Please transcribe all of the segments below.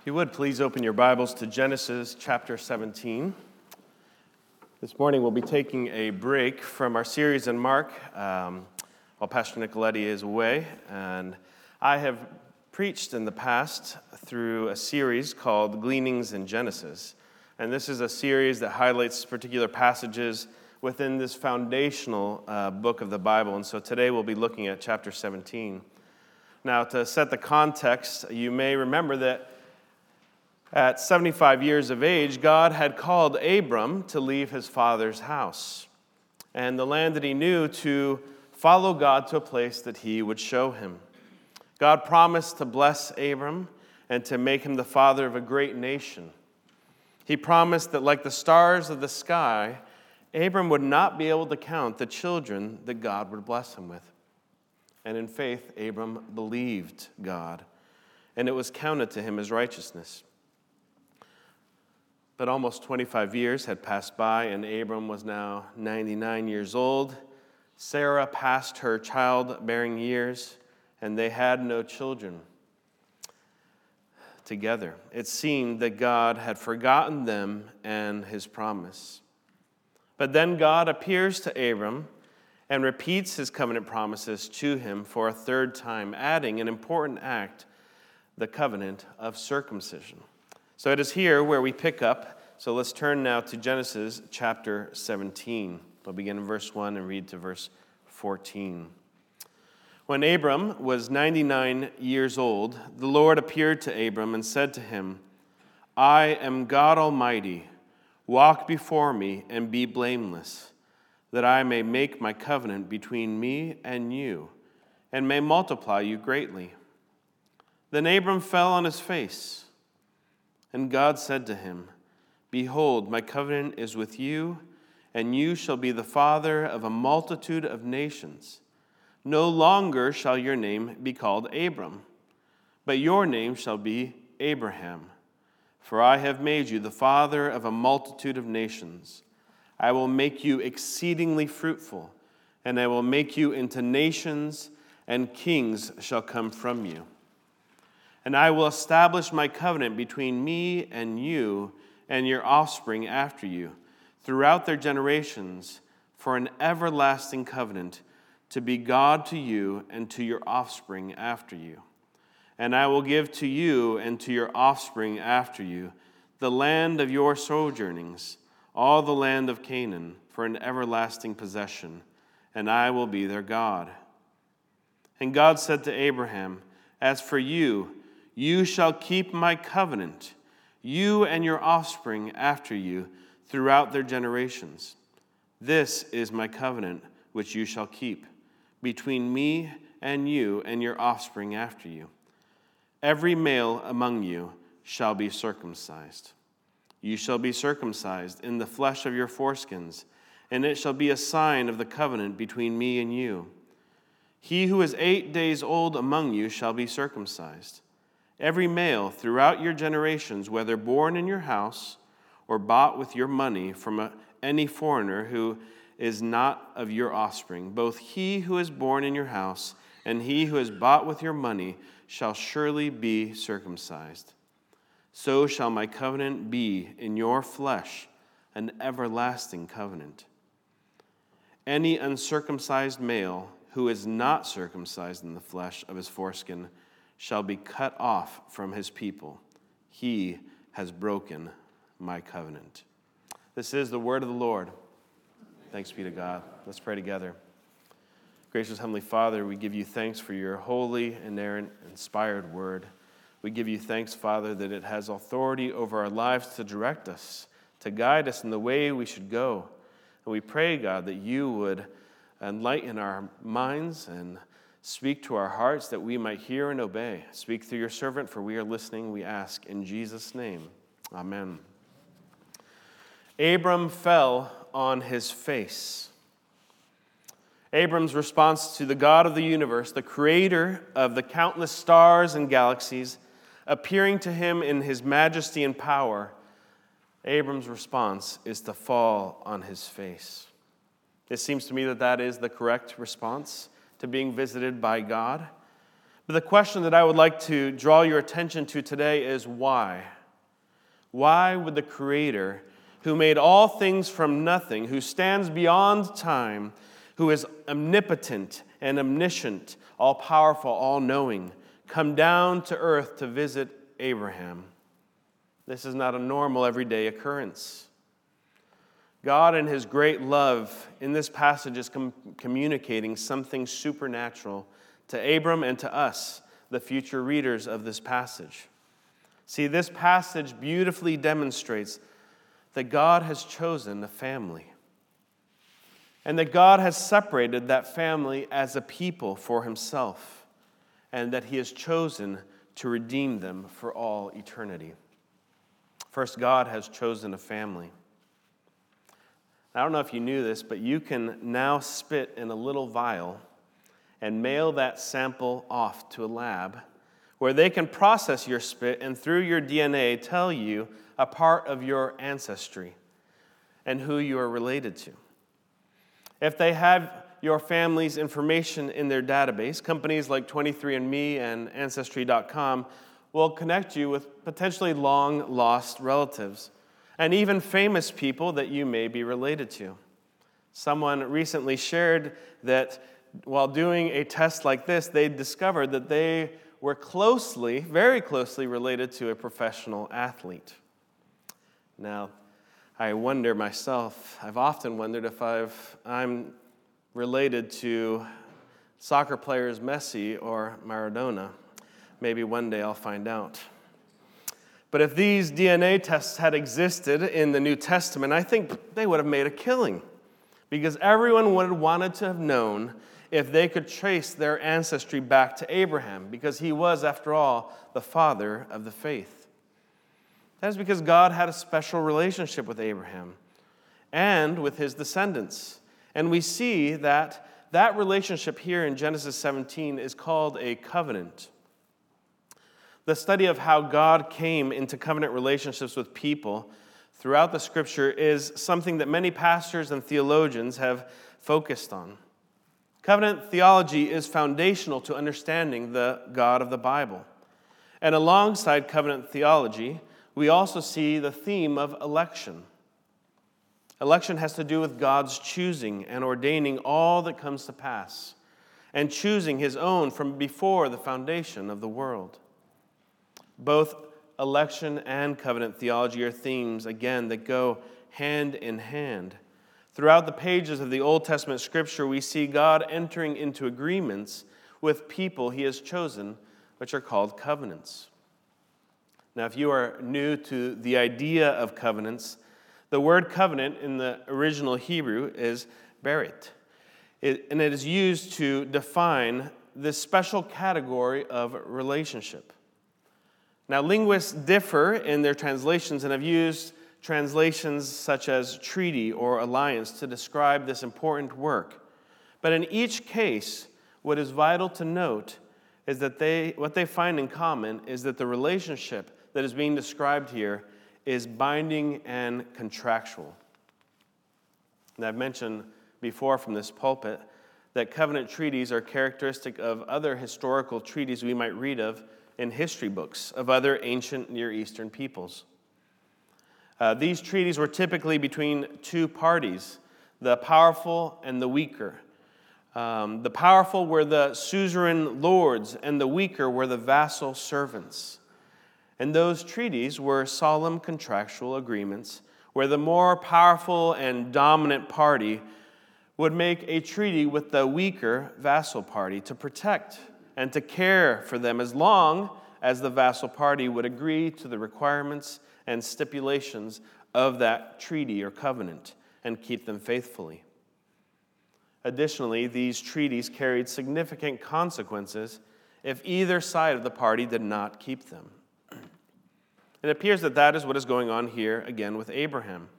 If you would, please open your Bibles to Genesis chapter 17. This morning we'll be taking a break from our series in Mark while Pastor Nicoletti is away. And I have preached in the past through a series called Gleanings in Genesis. And this is a series that highlights particular passages within this foundational book of the Bible. And so today we'll be looking at chapter 17. Now, to set the context, you may remember that at 75 years of age, God had called Abram to leave his father's house and the land that he knew to follow God to a place that he would show him. God promised to bless Abram and to make him the father of a great nation. He promised that like the stars of the sky, Abram would not be able to count the children that God would bless him with. And in faith, Abram believed God, and it was counted to him as righteousness. But almost 25 years had passed by, and Abram was now 99 years old. Sarah passed her childbearing years, and they had no children together. It seemed that God had forgotten them and his promise. But then God appears to Abram and repeats his covenant promises to him for a third time, adding an important act, the covenant of circumcision. So it is here where we pick up. So let's turn now to Genesis chapter 17. We'll begin in verse 1 and read to verse 14. When Abram was 99 years old, the Lord appeared to Abram and said to him, I am God Almighty. Walk before me and be blameless, that I may make my covenant between me and you, and may multiply you greatly. Then Abram fell on his face. And God said to him, Behold, my covenant is with you, and you shall be the father of a multitude of nations. No longer shall your name be called Abram, but your name shall be Abraham. For I have made you the father of a multitude of nations. I will make you exceedingly fruitful, and I will make you into nations, and kings shall come from you. And I will establish my covenant between me and you and your offspring after you, throughout their generations, for an everlasting covenant, to be God to you and to your offspring after you. And I will give to you and to your offspring after you the land of your sojournings, all the land of Canaan, for an everlasting possession, and I will be their God. And God said to Abraham, As for you, you shall keep my covenant, you and your offspring after you, throughout their generations. This is my covenant which you shall keep, between me and you and your offspring after you. Every male among you shall be circumcised. You shall be circumcised in the flesh of your foreskins, and it shall be a sign of the covenant between me and you. He who is 8 days old among you shall be circumcised. Every male throughout your generations, whether born in your house or bought with your money from any foreigner who is not of your offspring, both he who is born in your house and he who is bought with your money shall surely be circumcised. So shall my covenant be in your flesh, an everlasting covenant. Any uncircumcised male who is not circumcised in the flesh of his foreskin shall be cut off from his people. He has broken my covenant. This is the word of the Lord. Thanks be to God. Let's pray together. Gracious Heavenly Father, we give you thanks for your holy, inerrant, inspired word. We give you thanks, Father, that it has authority over our lives to direct us, to guide us in the way we should go. And we pray, God, that you would enlighten our minds and speak to our hearts that we might hear and obey. Speak through your servant, for we are listening, we ask in Jesus' name. Amen. Abram fell on his face. Abram's response to the God of the universe, the creator of the countless stars and galaxies, appearing to him in his majesty and power, Abram's response is to fall on his face. It seems to me that that is the correct response to being visited by God. But the question that I would like to draw your attention to today is why? Why would the Creator, who made all things from nothing, who stands beyond time, who is omnipotent and omniscient, all-powerful, all-knowing, come down to earth to visit Abraham? This is not a normal, everyday occurrence. God, in His great love, in this passage is communicating something supernatural to Abram and to us, the future readers of this passage. See, this passage beautifully demonstrates that God has chosen a family, and that God has separated that family as a people for Himself, and that He has chosen to redeem them for all eternity. First, God has chosen a family. I don't know if you knew this, but you can now spit in a little vial and mail that sample off to a lab where they can process your spit and through your DNA tell you a part of your ancestry and who you are related to. If they have your family's information in their database, companies like 23andMe and Ancestry.com will connect you with potentially long-lost relatives and even famous people that you may be related to. Someone recently shared that while doing a test like this, they discovered that they were closely, very closely related to a professional athlete. Now, I wonder myself, I've often wondered if I'm related to soccer players Messi or Maradona. Maybe one day I'll find out. But if these DNA tests had existed in the New Testament, I think they would have made a killing, because everyone would have wanted to have known if they could trace their ancestry back to Abraham, because he was, after all, the father of the faith. That is because God had a special relationship with Abraham and with his descendants. And we see that that relationship here in Genesis 17 is called a covenant. The study of how God came into covenant relationships with people throughout the Scripture is something that many pastors and theologians have focused on. Covenant theology is foundational to understanding the God of the Bible. And alongside covenant theology, we also see the theme of election. Election has to do with God's choosing and ordaining all that comes to pass, and choosing His own from before the foundation of the world. Both election and covenant theology are themes, again, that go hand in hand. Throughout the pages of the Old Testament Scripture, we see God entering into agreements with people He has chosen, which are called covenants. Now, if you are new to the idea of covenants, the word covenant in the original Hebrew is berit, and it is used to define this special category of relationship. Now, linguists differ in their translations and have used translations such as treaty or alliance to describe this important work. But in each case, what is vital to note is that what they find in common is that the relationship that is being described here is binding and contractual. And I've mentioned before from this pulpit that covenant treaties are characteristic of other historical treaties we might read of in history books of other ancient Near Eastern peoples. These treaties were typically between two parties, the powerful and the weaker. The powerful were the suzerain lords, and the weaker were the vassal servants. And those treaties were solemn contractual agreements where the more powerful and dominant party would make a treaty with the weaker vassal party to protect and to care for them as long as the vassal party would agree to the requirements and stipulations of that treaty or covenant and keep them faithfully. Additionally, these treaties carried significant consequences if either side of the party did not keep them. It appears that that is what is going on here again with Abraham.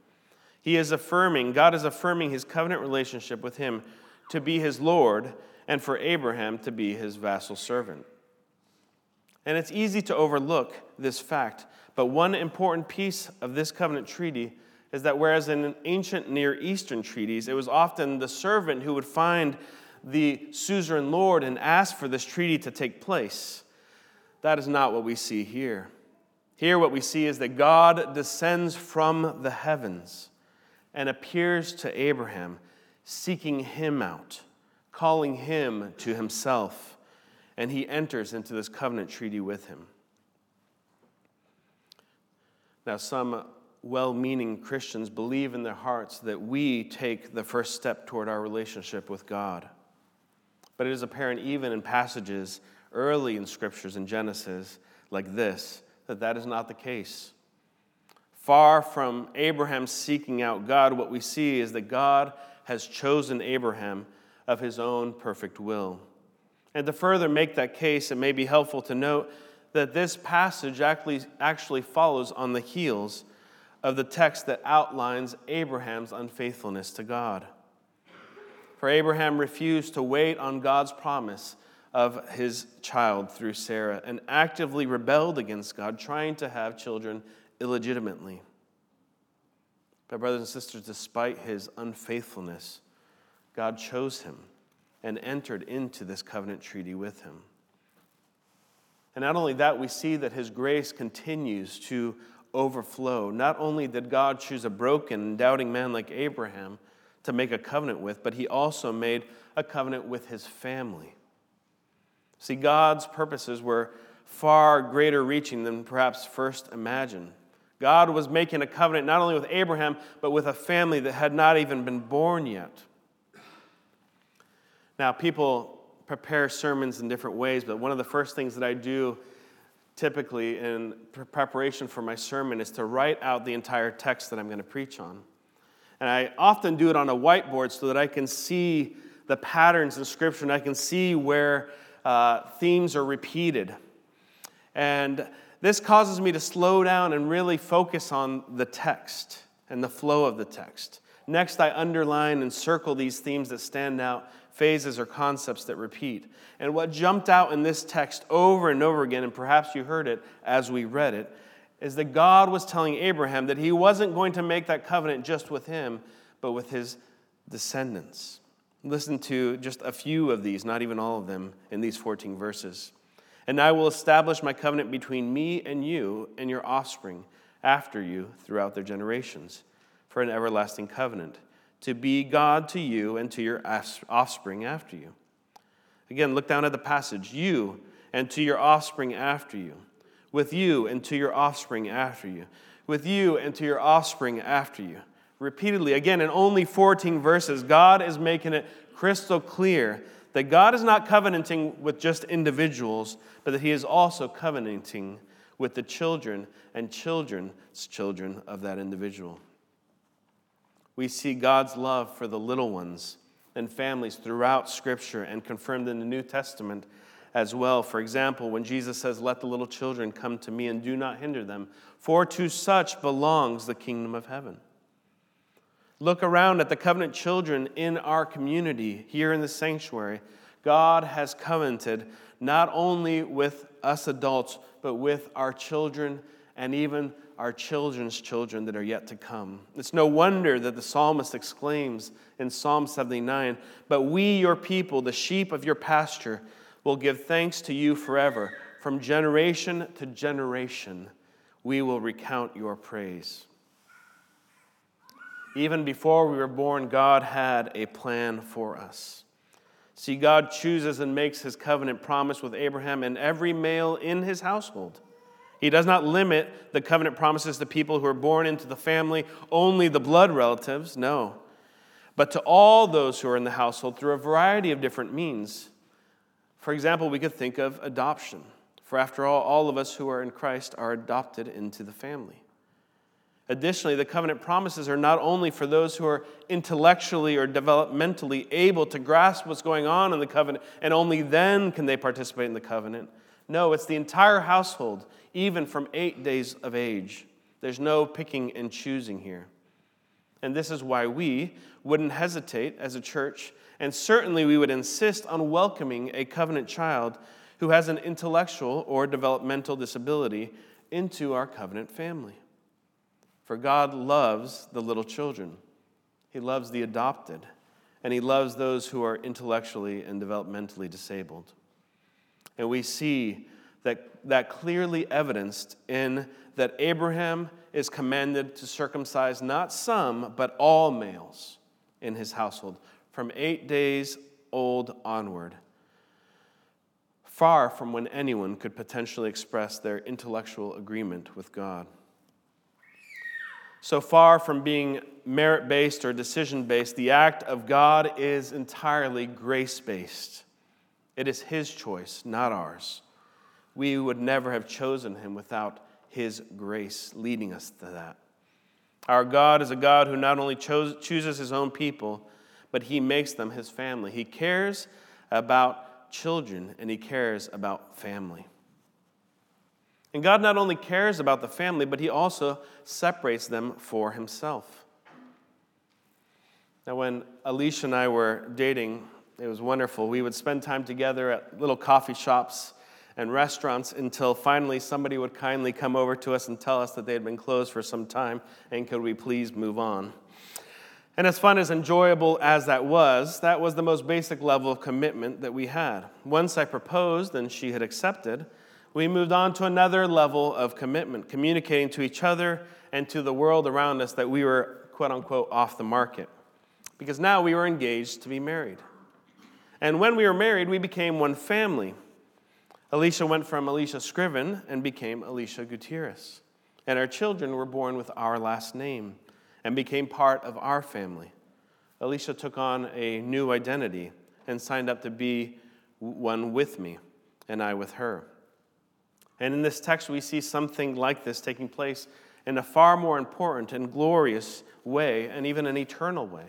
God is affirming His covenant relationship with him to be his Lord, and for Abraham to be his vassal servant. And it's easy to overlook this fact, but one important piece of this covenant treaty is that whereas in ancient Near Eastern treaties, it was often the servant who would find the suzerain Lord and ask for this treaty to take place. That is not what we see here. Here what we see is that God descends from the heavens and appears to Abraham, seeking him out, calling him to himself, and he enters into this covenant treaty with him. Now, some well-meaning Christians believe in their hearts that we take the first step toward our relationship with God. But it is apparent even in passages early in Scriptures in Genesis like this, that is not the case. Far from Abraham seeking out God, what we see is that God has chosen Abraham of his own perfect will. And to further make that case, it may be helpful to note that this passage actually follows on the heels of the text that outlines Abraham's unfaithfulness to God. For Abraham refused to wait on God's promise of his child through Sarah and actively rebelled against God, trying to have children illegitimately. But brothers and sisters, despite his unfaithfulness, God chose him and entered into this covenant treaty with him. And not only that, we see that his grace continues to overflow. Not only did God choose a broken and doubting man like Abraham to make a covenant with, but he also made a covenant with his family. See, God's purposes were far greater reaching than perhaps first imagined. God was making a covenant not only with Abraham, but with a family that had not even been born yet. Now, people prepare sermons in different ways, but one of the first things that I do typically in preparation for my sermon is to write out the entire text that I'm going to preach on. And I often do it on a whiteboard so that I can see the patterns in Scripture and I can see where themes are repeated. And this causes me to slow down and really focus on the text and the flow of the text. Next, I underline and circle these themes that stand out, phases or concepts that repeat. And what jumped out in this text over and over again, and perhaps you heard it as we read it, is that God was telling Abraham that he wasn't going to make that covenant just with him, but with his descendants. Listen to just a few of these, not even all of them, in these 14 verses. And I will establish my covenant between me and you and your offspring after you throughout their generations, for an everlasting covenant, to be God to you and to your offspring after you. Again, look down at the passage. You and to your offspring after you. With you and to your offspring after you. With you and to your offspring after you. Repeatedly, again, in only 14 verses, God is making it crystal clear that God is not covenanting with just individuals, but that he is also covenanting with the children and children's children of that individual. We see God's love for the little ones and families throughout Scripture and confirmed in the New Testament as well. For example, when Jesus says, "Let the little children come to me and do not hinder them, for to such belongs the kingdom of heaven." Look around at the covenant children in our community here in the sanctuary. God has covenanted not only with us adults, but with our children and even our children's children that are yet to come. It's no wonder that the psalmist exclaims in Psalm 79, "But we, your people, the sheep of your pasture, will give thanks to you forever. From generation to generation, we will recount your praise." Even before we were born, God had a plan for us. See, God chooses and makes his covenant promise with Abraham and every male in his household. He does not limit the covenant promises to people who are born into the family, only the blood relatives, no. But to all those who are in the household through a variety of different means. For example, we could think of adoption. For after all of us who are in Christ are adopted into the family. Additionally, the covenant promises are not only for those who are intellectually or developmentally able to grasp what's going on in the covenant, and only then can they participate in the covenant. No, it's the entire household, even from 8 days of age. There's no picking and choosing here. And this is why we wouldn't hesitate as a church, and certainly we would insist on welcoming a covenant child who has an intellectual or developmental disability into our covenant family. For God loves the little children. He loves the adopted. and he loves those who are intellectually and developmentally disabled. And we see that clearly evidenced in that Abraham is commanded to circumcise not some, but all males in his household, from 8 days old onward, far from when anyone could potentially express their intellectual agreement with God. So far from being merit-based or decision-based, the act of God is entirely grace-based. It is his choice, not ours. We would never have chosen him without his grace leading us to that. Our God is a God who not only chooses his own people, but he makes them his family. He cares about children, and he cares about family. And God not only cares about the family, but he also separates them for himself. Now, when Alicia and I were dating, it was wonderful. We would spend time together at little coffee shops and restaurants until finally somebody would kindly come over to us and tell us that they had been closed for some time, and could we please move on. And as fun, as enjoyable as that was the most basic level of commitment that we had. Once I proposed and she had accepted, we moved on to another level of commitment, communicating to each other and to the world around us that we were, quote unquote, off the market. Because now we were engaged to be married. And when we were married, we became one family. Alicia went from Alicia Scriven and became Alicia Gutierrez. And our children were born with our last name and became part of our family. Alicia took on a new identity and signed up to be one with me, and I with her. And in this text, we see something like this taking place in a far more important and glorious way, and even an eternal way.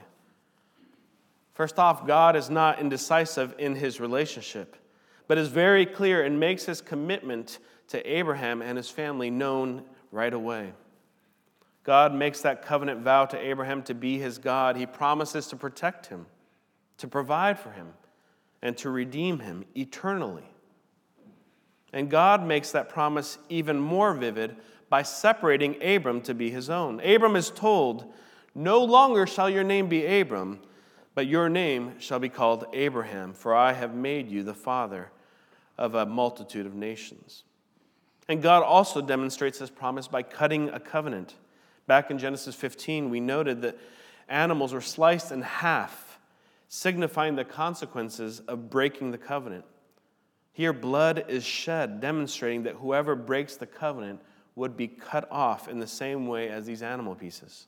First off, God is not indecisive in his relationship, but is very clear and makes his commitment to Abraham and his family known right away. God makes that covenant vow to Abraham to be his God. He promises to protect him, to provide for him, and to redeem him eternally. And God makes that promise even more vivid by separating Abram to be his own. Abram is told, "No longer shall your name be Abram, but your name shall be called Abraham, for I have made you the father of a multitude of nations." And God also demonstrates his promise by cutting a covenant. Back in Genesis 15, we noted that animals were sliced in half, signifying the consequences of breaking the covenant. Here, blood is shed, demonstrating that whoever breaks the covenant would be cut off in the same way as these animal pieces.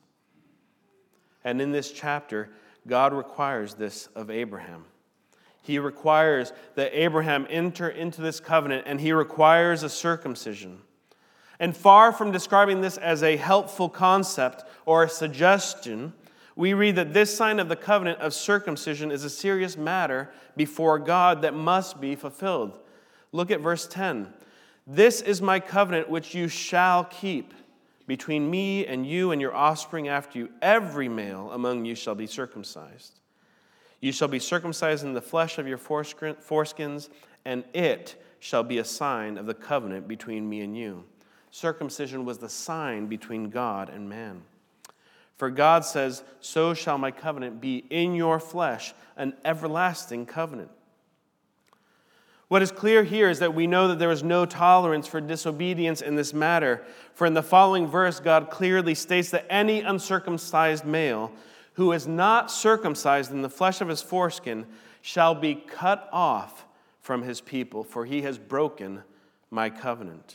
And in this chapter, God requires this of Abraham. He requires that Abraham enter into this covenant, and he requires a circumcision. And far from describing this as a helpful concept or a suggestion, we read that this sign of the covenant of circumcision is a serious matter before God that must be fulfilled. Look at verse 10. "This is my covenant which you shall keep between me and you and your offspring after you. Every male among you shall be circumcised. You shall be circumcised in the flesh of your foreskins, and it shall be a sign of the covenant between me and you." Circumcision was the sign between God and man. For God says, "So shall my covenant be in your flesh, an everlasting covenant." What is clear here is that we know that there is no tolerance for disobedience in this matter. For in the following verse, God clearly states that any uncircumcised male who is not circumcised in the flesh of his foreskin shall be cut off from his people, for he has broken my covenant.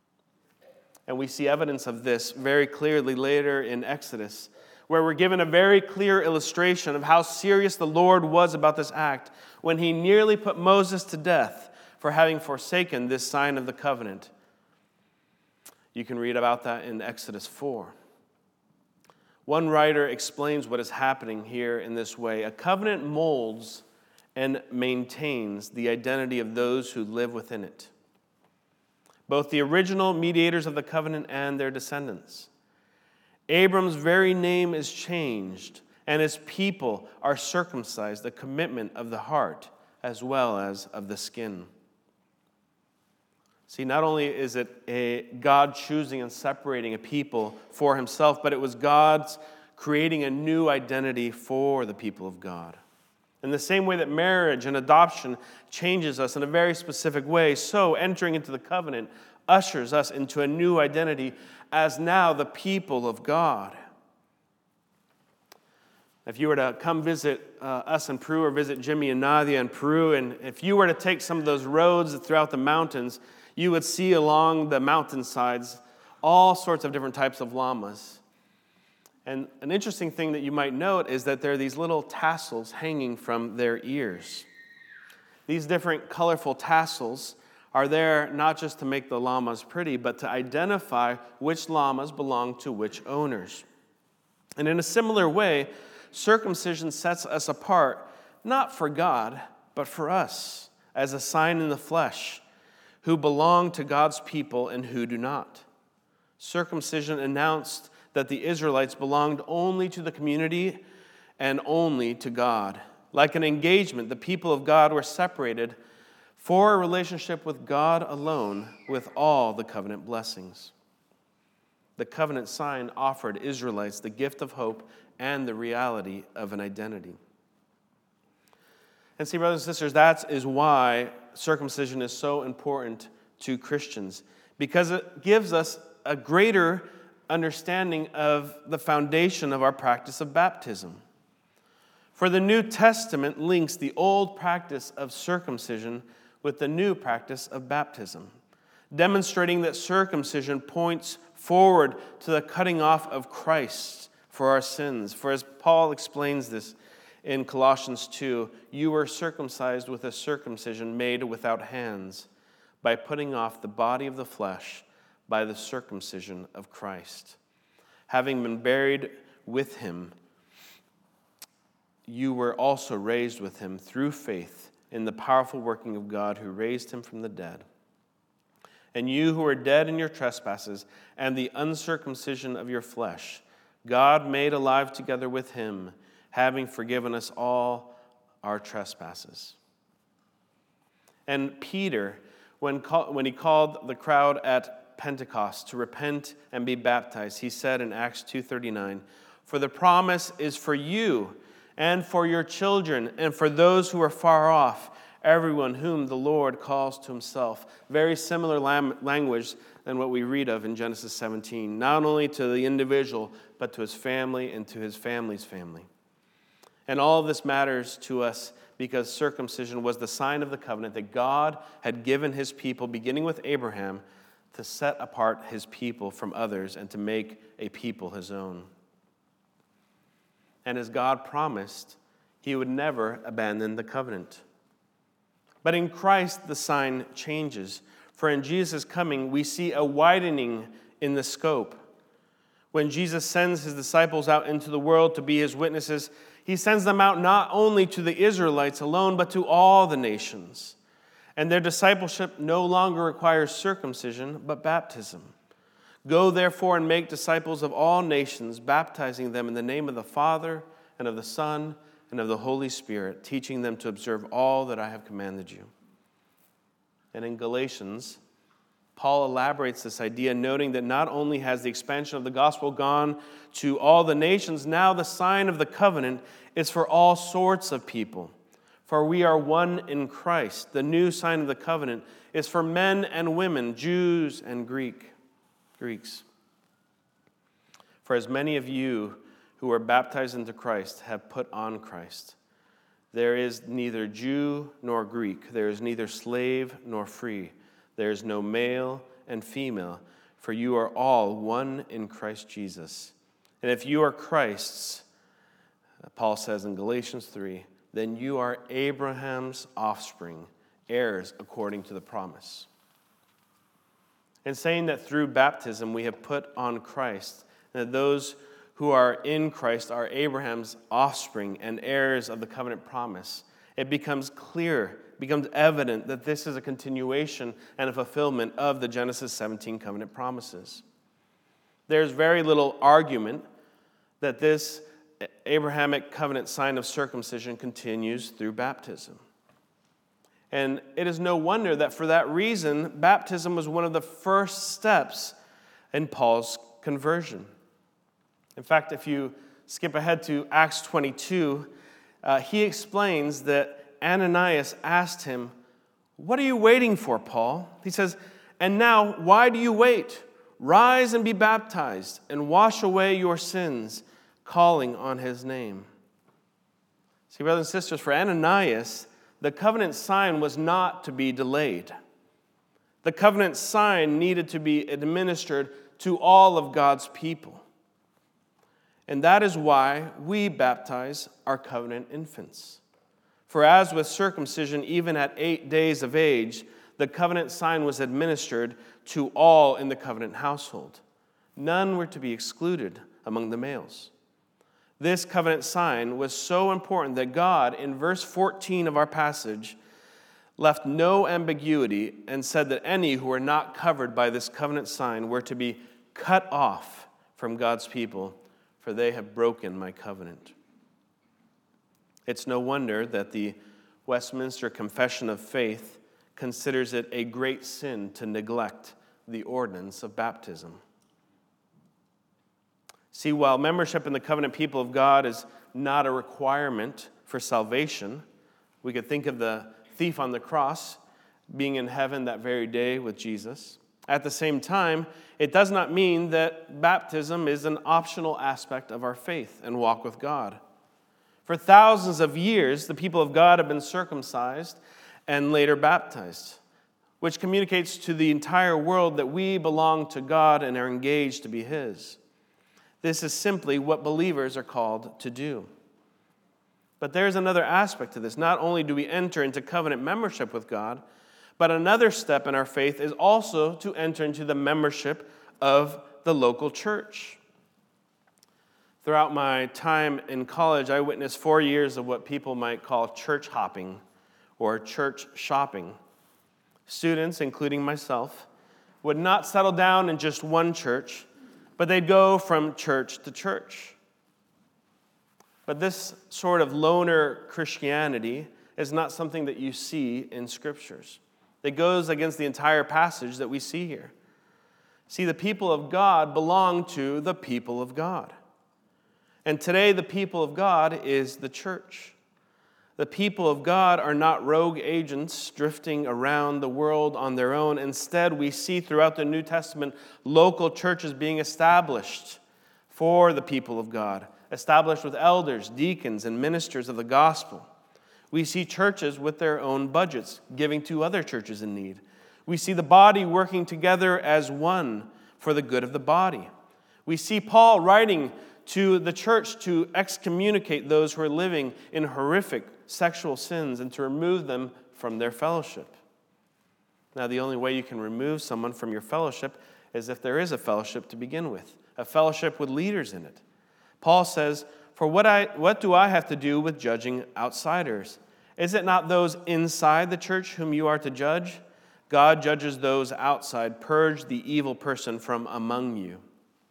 And we see evidence of this very clearly later in Exodus, where we're given a very clear illustration of how serious the Lord was about this act when he nearly put Moses to death for having forsaken this sign of the covenant. You can read about that in Exodus 4. One writer explains what is happening here in this way. A covenant molds and maintains the identity of those who live within it, both the original mediators of the covenant and their descendants. Abram's very name is changed, and his people are circumcised, the commitment of the heart as well as of the skin. See, not only is it a God choosing and separating a people for himself, but it was God's creating a new identity for the people of God. In the same way that marriage and adoption changes us in a very specific way, so entering into the covenant ushers us into a new identity as now the people of God. If you were to come visit us in Peru or visit Jimmy and Nadia in Peru, and if you were to take some of those roads throughout the mountains, you would see along the mountainsides all sorts of different types of llamas. And an interesting thing that you might note is that there are these little tassels hanging from their ears. These different colorful tassels are there not just to make the llamas pretty, but to identify which llamas belong to which owners. And in a similar way, circumcision sets us apart, not for God, but for us, as a sign in the flesh, who belong to God's people and who do not. Circumcision announced that the Israelites belonged only to the community and only to God. Like an engagement, the people of God were separated for a relationship with God alone, with all the covenant blessings. The covenant sign offered Israelites the gift of hope and the reality of an identity. And see, brothers and sisters, that is why circumcision is so important to Christians, because it gives us a greater understanding of the foundation of our practice of baptism. For the New Testament links the old practice of circumcision with the new practice of baptism, demonstrating that circumcision points forward to the cutting off of Christ for our sins. For as Paul explains this in Colossians 2, you were circumcised with a circumcision made without hands, by putting off the body of the flesh by the circumcision of Christ. Having been buried with him, you were also raised with him through faith in the powerful working of God who raised him from the dead. And you who were dead in your trespasses and the uncircumcision of your flesh, God made alive together with him, having forgiven us all our trespasses. And Peter, when he called the crowd at Pentecost to repent and be baptized, he said in Acts 2:39, "For the promise is for you and for your children and for those who are far off, everyone whom the Lord calls to himself." Very similar language than what we read of in Genesis 17, not only to the individual, but to his family and to his family's family. And all of this matters to us because circumcision was the sign of the covenant that God had given his people, beginning with Abraham, to set apart his people from others and to make a people his own. And as God promised, he would never abandon the covenant. But in Christ, the sign changes. For in Jesus' coming, we see a widening in the scope. When Jesus sends his disciples out into the world to be his witnesses, he sends them out not only to the Israelites alone, but to all the nations. And their discipleship no longer requires circumcision, but baptism. Go, therefore, and make disciples of all nations, baptizing them in the name of the Father, and of the Son, and of the Holy Spirit, teaching them to observe all that I have commanded you. And in Galatians, Paul elaborates this idea, noting that not only has the expansion of the gospel gone to all the nations, now the sign of the covenant is for all sorts of people. For we are one in Christ. The new sign of the covenant is for men and women, Jews and Greeks. For as many of you who are baptized into Christ have put on Christ. There is neither Jew nor Greek. There is neither slave nor free. There is no male and female, for you are all one in Christ Jesus. And if you are Christ's, Paul says in Galatians 3, then you are Abraham's offspring, heirs according to the promise. And saying that through baptism we have put on Christ, and that those who are in Christ are Abraham's offspring and heirs of the covenant promise, it becomes clear, becomes evident that this is a continuation and a fulfillment of the Genesis 17 covenant promises. There's very little argument that this Abrahamic covenant sign of circumcision continues through baptism. And it is no wonder that for that reason, baptism was one of the first steps in Paul's conversion. In fact, if you skip ahead to Acts 22, he explains that Ananias asked him, "What are you waiting for, Paul?" He says, "And now, why do you wait? Rise and be baptized and wash away your sins, calling on his name." See, brothers and sisters, for Ananias, the covenant sign was not to be delayed. The covenant sign needed to be administered to all of God's people. And that is why we baptize our covenant infants. For as with circumcision, even at 8 days of age, the covenant sign was administered to all in the covenant household. None were to be excluded among the males. This covenant sign was so important that God, in verse 14 of our passage, left no ambiguity and said that any who were not covered by this covenant sign were to be cut off from God's people, for they have broken my covenant. It's no wonder that the Westminster Confession of Faith considers it a great sin to neglect the ordinance of baptism. See, while membership in the covenant people of God is not a requirement for salvation, we could think of the thief on the cross being in heaven that very day with Jesus. At the same time, it does not mean that baptism is an optional aspect of our faith and walk with God. For thousands of years, the people of God have been circumcised and later baptized, which communicates to the entire world that we belong to God and are engaged to be His. This is simply what believers are called to do. But there's another aspect to this. Not only do we enter into covenant membership with God, but another step in our faith is also to enter into the membership of the local church. Throughout my time in college, I witnessed 4 years of what people might call church hopping or church shopping. Students, including myself, would not settle down in just one church, but they'd go from church to church. But this sort of loner Christianity is not something that you see in Scriptures. It goes against the entire passage that we see here. See, the people of God belong to the people of God. And today, the people of God is the church. The people of God are not rogue agents drifting around the world on their own. Instead, we see throughout the New Testament local churches being established for the people of God, established with elders, deacons, and ministers of the gospel. We see churches with their own budgets, giving to other churches in need. We see the body working together as one for the good of the body. We see Paul writing to the church to excommunicate those who are living in horrific sexual sins and to remove them from their fellowship. Now, the only way you can remove someone from your fellowship is if there is a fellowship to begin with, a fellowship with leaders in it. Paul says, "For what do I have to do with judging outsiders? Is it not those inside the church whom you are to judge? God judges those outside. Purge the evil person from among you."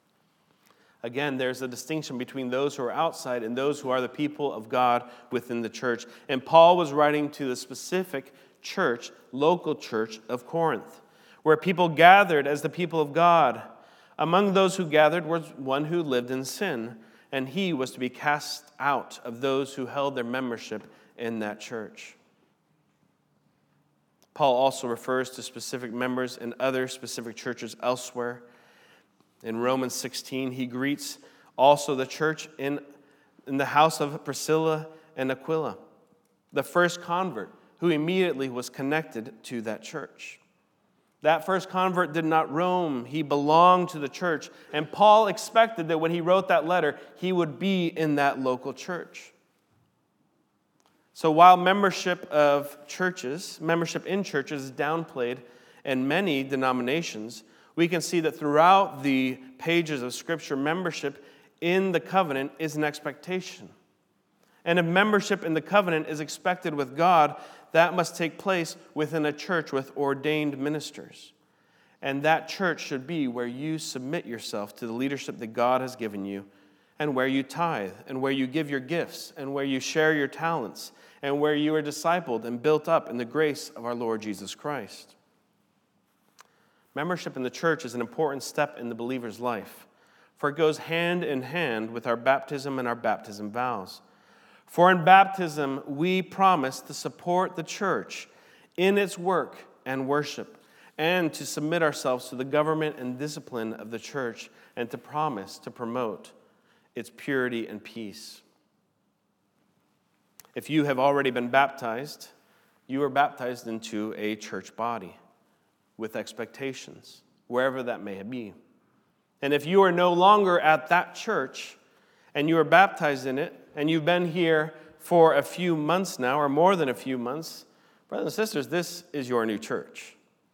Again, there's a distinction between those who are outside and those who are the people of God within the church. And Paul was writing to the specific church, local church of Corinth, where people gathered as the people of God. Among those who gathered was one who lived in sin, and he was to be cast out of those who held their membership in that church. Paul also refers to specific members in other specific churches elsewhere. In Romans 16, he greets also the church in the house of Priscilla and Aquila, the first convert who immediately was connected to that church. That first convert did not roam. He belonged to the church. And Paul expected that when he wrote that letter, he would be in that local church. So while membership in churches is downplayed in many denominations, we can see that throughout the pages of Scripture, membership in the covenant is an expectation. And if membership in the covenant is expected with God, that must take place within a church with ordained ministers. And that church should be where you submit yourself to the leadership that God has given you, and where you tithe, and where you give your gifts, and where you share your talents, and where you are discipled and built up in the grace of our Lord Jesus Christ. Membership in the church is an important step in the believer's life, for it goes hand in hand with our baptism and our baptism vows. For in baptism, we promise to support the church in its work and worship, and to submit ourselves to the government and discipline of the church, and to promise to promote its purity and peace. If you have already been baptized, you are baptized into a church body with expectations, wherever that may be. And if you are no longer at that church, and you are baptized in it, and you've been here for a few months now, or more than a few months, brothers and sisters, this is your new church.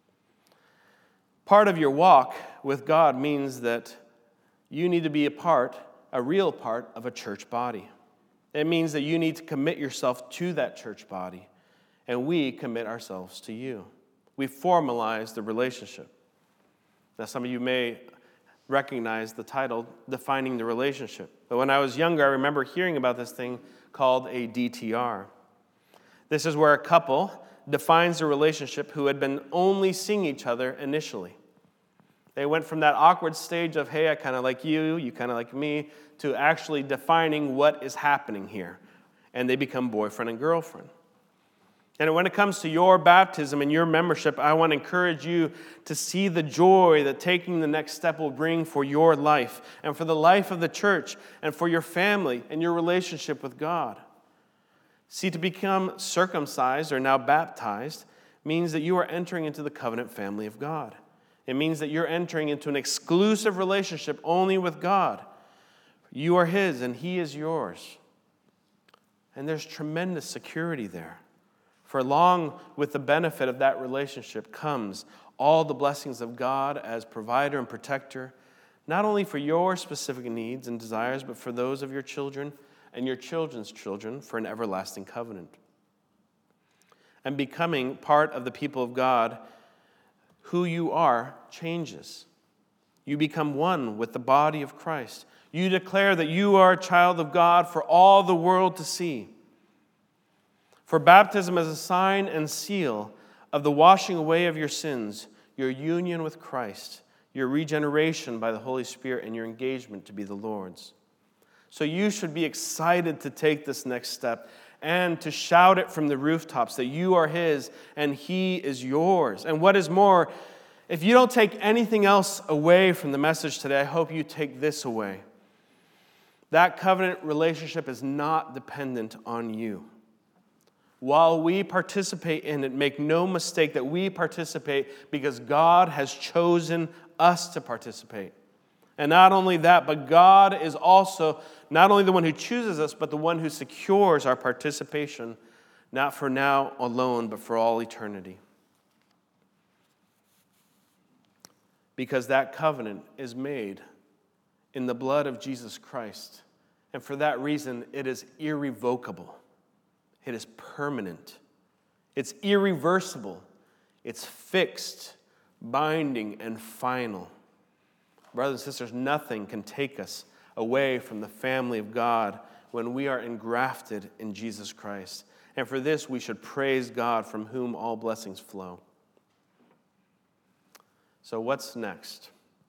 Part of your walk with God means that you need to be a real part of a church body. It means that you need to commit yourself to that church body, and we commit ourselves to you. We formalize the relationship. Now, some of you may recognize the title, Defining the Relationship. But when I was younger, I remember hearing about this thing called a DTR. This is where a couple defines a relationship who had been only seeing each other initially. They went from that awkward stage of, hey, I kind of like you, you kind of like me, to actually defining what is happening here. And they become boyfriend and girlfriend. And when it comes to your baptism and your membership, I want to encourage you to see the joy that taking the next step will bring for your life and for the life of the church and for your family and your relationship with God. See, to become circumcised or now baptized means that you are entering into the covenant family of God. It means that you're entering into an exclusive relationship only with God. You are His and He is yours. And there's tremendous security there. For along with the benefit of that relationship comes all the blessings of God as provider and protector, not only for your specific needs and desires, but for those of your children and your children's children for an everlasting covenant. And becoming part of the people of God, who you are changes. You become one with the body of Christ. You declare that you are a child of God for all the world to see. For baptism is a sign and seal of the washing away of your sins, your union with Christ, your regeneration by the Holy Spirit, and your engagement to be the Lord's. So you should be excited to take this next step and to shout it from the rooftops that you are His and He is yours. And what is more, if you don't take anything else away from the message today, I hope you take this away. That covenant relationship is not dependent on you. While we participate in it, make no mistake that we participate because God has chosen us to participate. And not only that, but God is also not only the one who chooses us, but the one who secures our participation, not for now alone, but for all eternity. Because that covenant is made in the blood of Jesus Christ. And for that reason, it is irrevocable. It is permanent. It's irreversible. It's fixed, binding, and final. Brothers and sisters, nothing can take us away from the family of God when we are engrafted in Jesus Christ. And for this, we should praise God from whom all blessings flow. So what's next?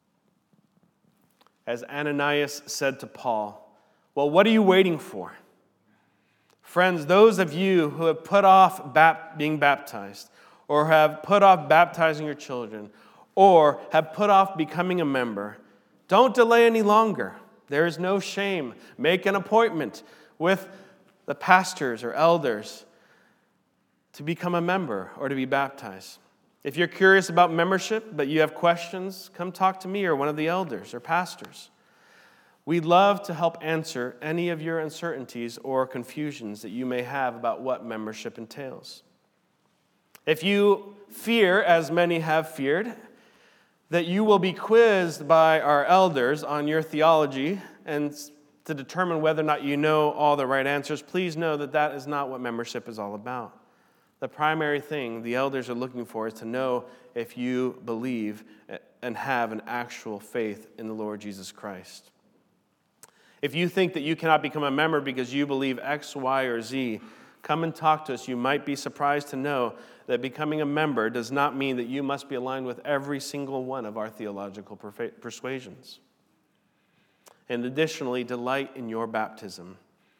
As Ananias said to Paul, well, what are you waiting for? Friends, those of you who have put off being baptized, or have put off baptizing your children, or have put off becoming a member, don't delay any longer. There is no shame. Make an appointment with the pastors or elders to become a member or to be baptized. If you're curious about membership, but you have questions, come talk to me or one of the elders or pastors. We'd love to help answer any of your uncertainties or confusions that you may have about what membership entails. If you fear, as many have feared, that you will be quizzed by our elders on your theology and to determine whether or not you know all the right answers, please know that that is not what membership is all about. The primary thing the elders are looking for is to know if you believe and have an actual faith in the Lord Jesus Christ. If you think that you cannot become a member because you believe X, Y, or Z, come and talk to us. You might be surprised to know that becoming a member does not mean that you must be aligned with every single one of our theological persuasions. And additionally, delight in your baptism.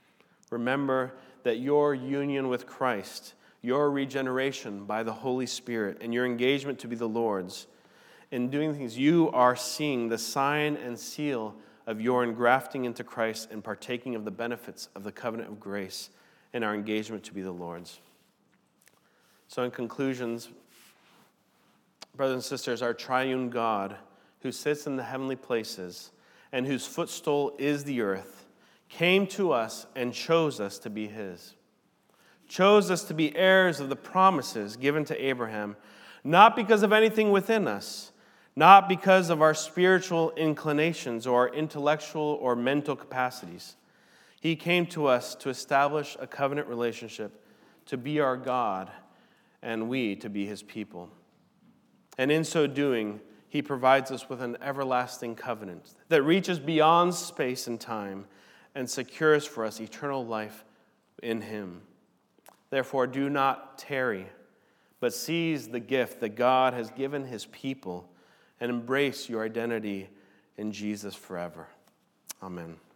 Remember that your union with Christ, your regeneration by the Holy Spirit, and your engagement to be the Lord's, in doing things, you are seeing the sign and seal of your engrafting into Christ and partaking of the benefits of the covenant of grace in our engagement to be the Lord's. So in conclusions, brothers and sisters, our triune God, who sits in the heavenly places and whose footstool is the earth, came to us and chose us to be his. Chose us to be heirs of the promises given to Abraham, not because of anything within us, not because of our spiritual inclinations or our intellectual or mental capacities. He came to us to establish a covenant relationship, to be our God, and we to be his people. And in so doing, he provides us with an everlasting covenant that reaches beyond space and time and secures for us eternal life in him. Therefore, do not tarry, but seize the gift that God has given his people and embrace your identity in Jesus forever. Amen.